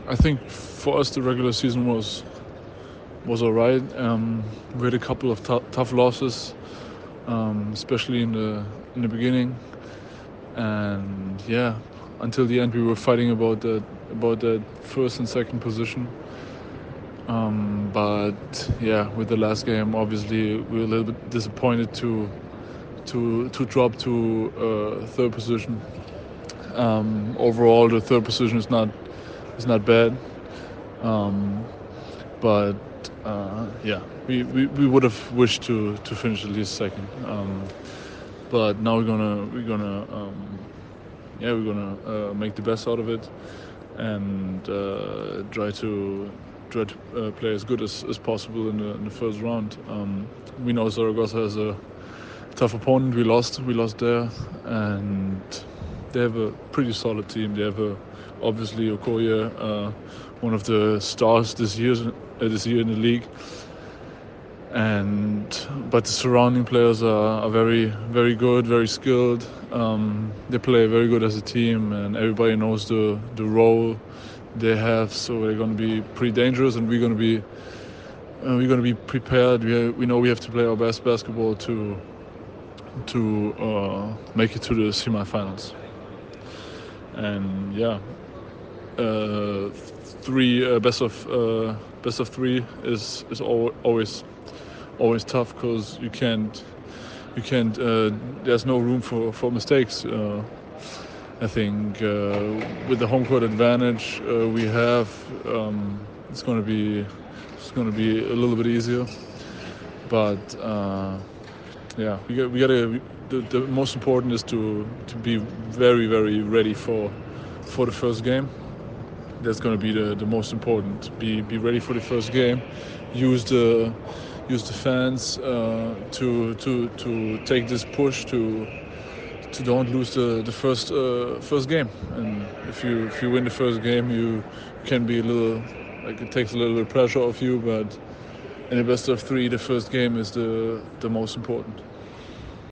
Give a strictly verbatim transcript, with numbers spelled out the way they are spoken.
I think for us the regular season was was alright. Um, we had a couple of t- tough losses, um, especially in the in the beginning, and yeah, until the end we were fighting about that about that first and second position. Um, but yeah, with the last game, obviously we were a little bit disappointed to to to drop to uh, third position. Um, overall, the third position is not is not bad, um, but uh, yeah, we, we, we would have wished to, to finish at least second. Um, but now we're gonna we're gonna um, yeah we're gonna uh, make the best out of it and uh, try to try to uh, play as good as, as possible in the, in the first round. Um, we know Zaragoza has a tough opponent. We lost we lost there, and they have a pretty solid team. They have a, obviously Okoye, uh, one of the stars this year uh, this year in the league. And but the surrounding players are, are very very good, very skilled. Um, they play very good as a team, and everybody knows the the role they have. So they're going to be pretty dangerous, and we're going to be uh, we're going to be prepared. We we know we have to play our best basketball to to uh, make it to the semifinals. And yeah, uh, three uh, best of uh, best of three is is al- always always tough because you can't you can't uh, there's no room for for mistakes. Uh, I think uh, with the home court advantage uh, we have, um, it's going to be it's going to be a little bit easier. But uh, yeah, we got we got to. The, the most important is to to be very very ready for for the first game. That's going to be the, the most important. Be be ready for the first game. Use the use the fans uh, to to to take this push to to don't lose the the first uh, first game. And if you if you win the first game, you can be a little like it takes a little bit of pressure off you. But in the best of three, the first game is the the most important.